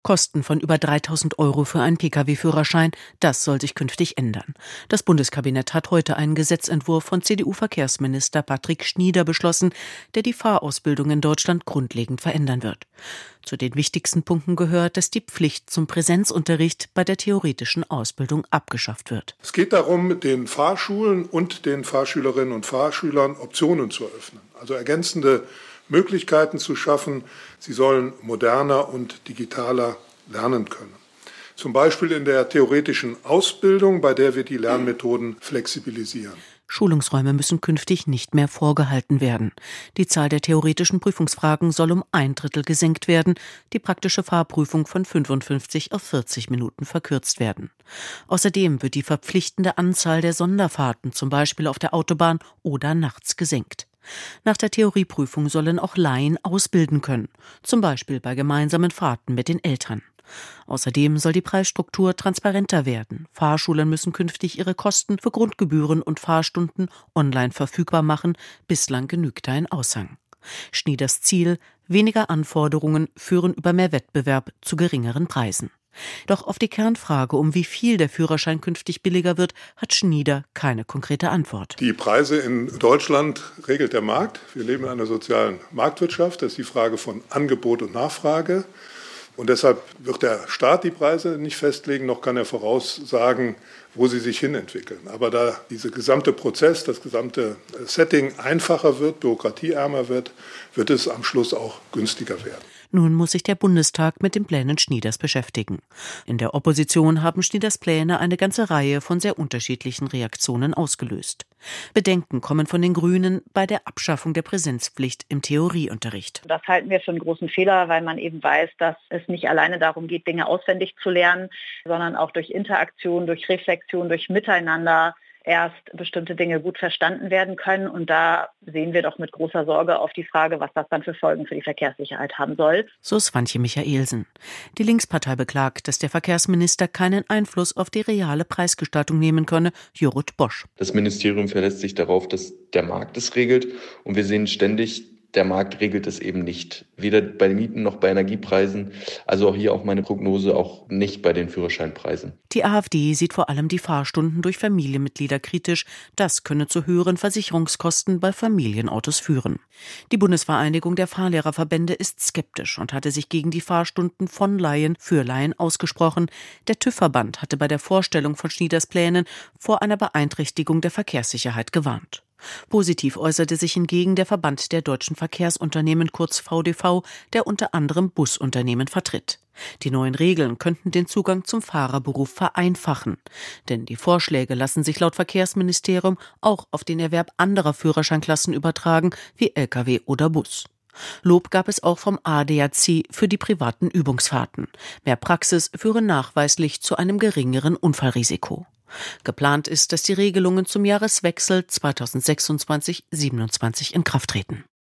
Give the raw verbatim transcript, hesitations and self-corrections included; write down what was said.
Kosten von über dreitausend Euro für einen Pkw-Führerschein, das soll sich künftig ändern. Das Bundeskabinett hat heute einen Gesetzentwurf von C D U-Verkehrsminister Patrick Schnieder beschlossen, der die Fahrausbildung in Deutschland grundlegend verändern wird. Zu den wichtigsten Punkten gehört, dass die Pflicht zum Präsenzunterricht bei der theoretischen Ausbildung abgeschafft wird. Es geht darum, den Fahrschulen und den Fahrschülerinnen und Fahrschülern Optionen zu eröffnen, also ergänzende Möglichkeiten zu schaffen. Sie sollen moderner und digitaler lernen können. Zum Beispiel in der theoretischen Ausbildung, bei der wir die Lernmethoden flexibilisieren. Schulungsräume müssen künftig nicht mehr vorgehalten werden. Die Zahl der theoretischen Prüfungsfragen soll um ein Drittel gesenkt werden, die praktische Fahrprüfung von fünfundfünfzig auf vierzig Minuten verkürzt werden. Außerdem wird die verpflichtende Anzahl der Sonderfahrten, zum Beispiel auf der Autobahn oder nachts, gesenkt. Nach der Theorieprüfung sollen auch Laien ausbilden können, zum Beispiel bei gemeinsamen Fahrten mit den Eltern. Außerdem soll die Preisstruktur transparenter werden. Fahrschulen müssen künftig ihre Kosten für Grundgebühren und Fahrstunden online verfügbar machen. Bislang genügte ein Aushang. Schnieders Ziel: weniger Anforderungen führen über mehr Wettbewerb zu geringeren Preisen. Doch auf die Kernfrage, um wie viel der Führerschein künftig billiger wird, hat Schnieder keine konkrete Antwort. Die Preise in Deutschland regelt der Markt. Wir leben in einer sozialen Marktwirtschaft. Das ist die Frage von Angebot und Nachfrage. Und deshalb wird der Staat die Preise nicht festlegen, noch kann er voraussagen, wo sie sich hinentwickeln. Aber da dieser gesamte Prozess, das gesamte Setting einfacher wird, bürokratieärmer wird, wird es am Schluss auch günstiger werden. Nun muss sich der Bundestag mit den Plänen Schnieders beschäftigen. In der Opposition haben Schnieders Pläne eine ganze Reihe von sehr unterschiedlichen Reaktionen ausgelöst. Bedenken kommen von den Grünen bei der Abschaffung der Präsenzpflicht im Theorieunterricht. Das halten wir für einen großen Fehler, weil man eben weiß, dass es nicht alleine darum geht, Dinge auswendig zu lernen, sondern auch durch Interaktion, durch Reflexion, durch Miteinander erst bestimmte Dinge gut verstanden werden können. Und da sehen wir doch mit großer Sorge auf die Frage, was das dann für Folgen für die Verkehrssicherheit haben soll. So Swantje Michaelsen. Die Linkspartei beklagt, dass der Verkehrsminister keinen Einfluss auf die reale Preisgestaltung nehmen könne. Jorut Bosch. Das Ministerium verlässt sich darauf, dass der Markt es regelt. Und wir sehen ständig, der Markt regelt es eben nicht. Weder bei Mieten noch bei Energiepreisen. Also auch hier auch meine Prognose, auch nicht bei den Führerscheinpreisen. Die AfD sieht vor allem die Fahrstunden durch Familienmitglieder kritisch. Das könne zu höheren Versicherungskosten bei Familienautos führen. Die Bundesvereinigung der Fahrlehrerverbände ist skeptisch und hatte sich gegen die Fahrstunden von Laien für Laien ausgesprochen. Der TÜV-Verband hatte bei der Vorstellung von Schnieders Plänen vor einer Beeinträchtigung der Verkehrssicherheit gewarnt. Positiv äußerte sich hingegen der Verband der deutschen Verkehrsunternehmen, kurz V D V, der unter anderem Busunternehmen vertritt. Die neuen Regeln könnten den Zugang zum Fahrerberuf vereinfachen. Denn die Vorschläge lassen sich laut Verkehrsministerium auch auf den Erwerb anderer Führerscheinklassen übertragen, wie L K W oder Bus. Lob gab es auch vom A D A C für die privaten Übungsfahrten. Mehr Praxis führe nachweislich zu einem geringeren Unfallrisiko. Geplant ist, dass die Regelungen zum Jahreswechsel zweitausendsechsundzwanzig siebenundzwanzig in Kraft treten.